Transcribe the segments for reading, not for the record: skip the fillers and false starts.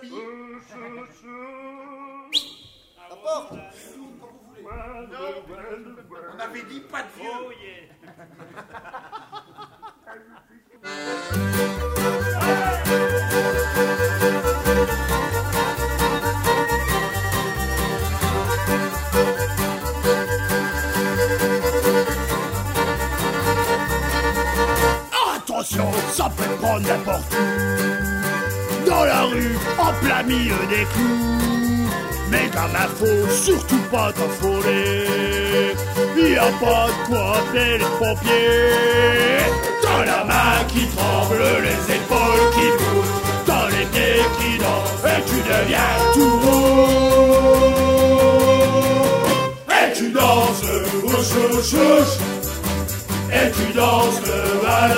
habillés. La porte. Comme vous voulez. On avait dit pas de vieux. Oh yeah. Attention, ça peut prendre n'importe où. Dans la rue, en plein milieu des clous. Mais gamin, faut surtout pas t'affoler. Y a pas de quoi appeler les pompiers. Dans la main qui tremble, les épaules qui bougent, dans les pieds qui dansent, et tu deviens tout rouge. Et tu danses le rouge, rouge, rouge. Et tu danses le val,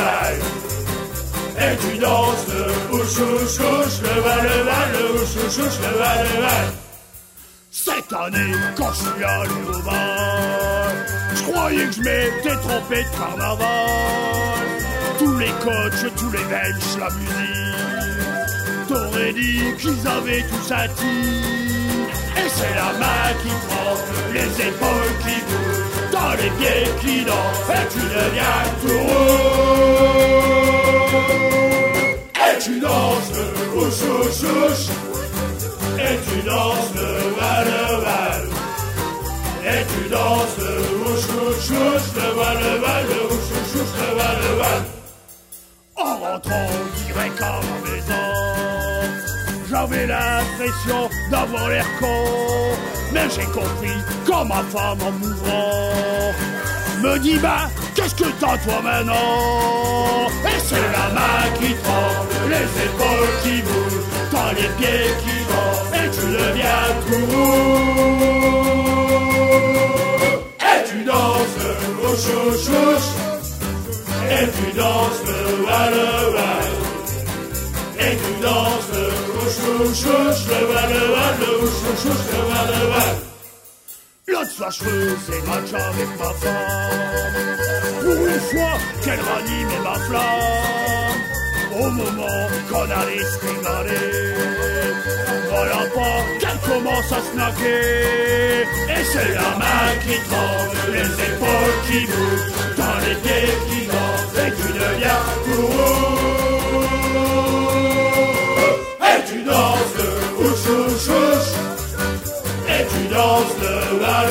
et tu danses le ouch, ouch, ouch, le val, le ouch, ouch, ouch, le val. Cette année, quand je suis allé au bal, je croyais que je m'étais trompé de carnaval. Tous les coachs, tous les benches, la musique, t'aurais dit qu'ils avaient tous un tir. Et c'est la main qui tremble, les épaules qui bougent, dans les pieds qui dansent, et tu deviens tout rouge. Et tu danses le ouch, ouch, ouch. Et tu danses le val, et tu danses le ouch, ouch, ouch, le val, le ouch, ouch, ouch, le val. En rentrant direct à la maison, j'avais l'impression d'avoir l'air con. Mais j'ai compris quand ma femme en m'ouvrant me dit bah qu'est-ce que t'as toi maintenant. Et c'est la main qui tremble, les épaules qui bougent, dans les pieds qui dansent, et tu deviens tout rouge. Et tu danses le ouch, ouch, ouch. Et tu danses le val, et tu danses le ouch, ouch, ouch, le val, le ouch, ouch, ouch, le val. L'autre soir je faisais match avec ma femme, pour une fois qu'elle ranimait ma flamme. Au moment qu'on allait se régaler, voilà pas qu'elle commence à snacker. Et c'est la main qui tremble, les épaules qui bougent, dans les pieds qui dansent, et tu deviens tout rouge. Et tu danses le ouch, ouch, ouch. Et tu danses le val,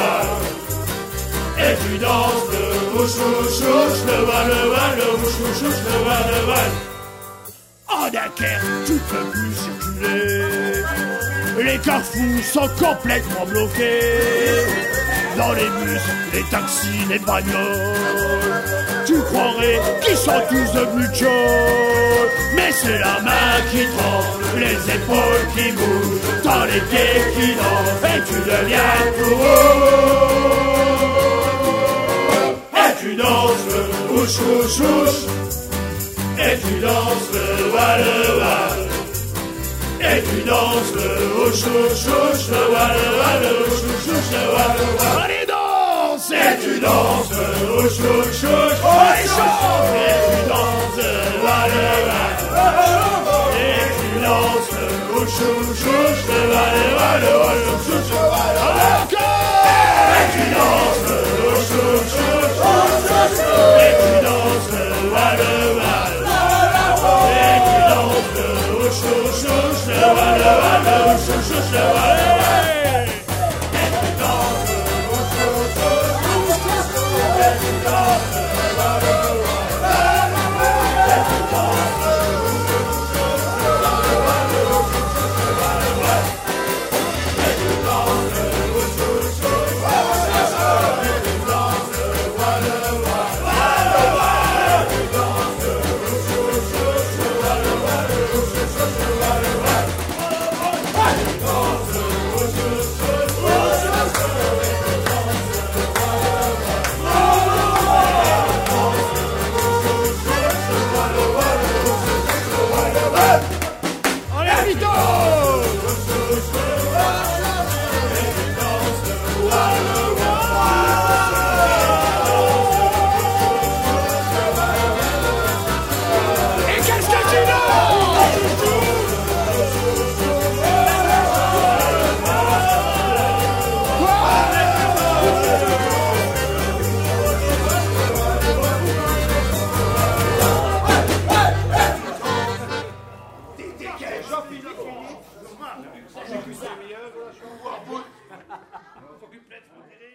et tu danses le ouch, ouch, ouch, le val, ouch, ouch, ouch, le val. À Dunkerque, tu peux plus circuler. Les carrefours sont complètement bloqués. Dans les bus, les taxis, les bagnoles, tu croirais qu'ils sont tous devenus jaunes. Mais c'est la main qui tremble, les épaules qui bougent, dans les pieds qui dansent, et tu deviens tout rouge. Et tu danses le ouch, ouch, ouch. Et tu danses le val, et tu danses le ouch, ouch, ouch, le val, ouch, ouch, ouch, le val. Allez danse. Et tu danses le ouch, ouch, ouch. Allez chante. Et tu danses le val, et tu danses le ouch, ouch, ouch, le val, ouch, ouch, ouch, le val. Et tu danses le ouch, ouch, ouch. Et tu danses le val, et tu danses le ouch, ouch, ouch, le val, ouch, ouch, ouch, le val. Et tu danses le ouch, ouch, ouch. Et tu danses le val, et tu danses le ouch, ouch, ouch, le val, ouch, ouch, ouch, le val. Et tu danses le ouch, ouch, ouch. Et tu danses le val, le J'ai que ça. Meilleur, la chambre. Faut que plaît,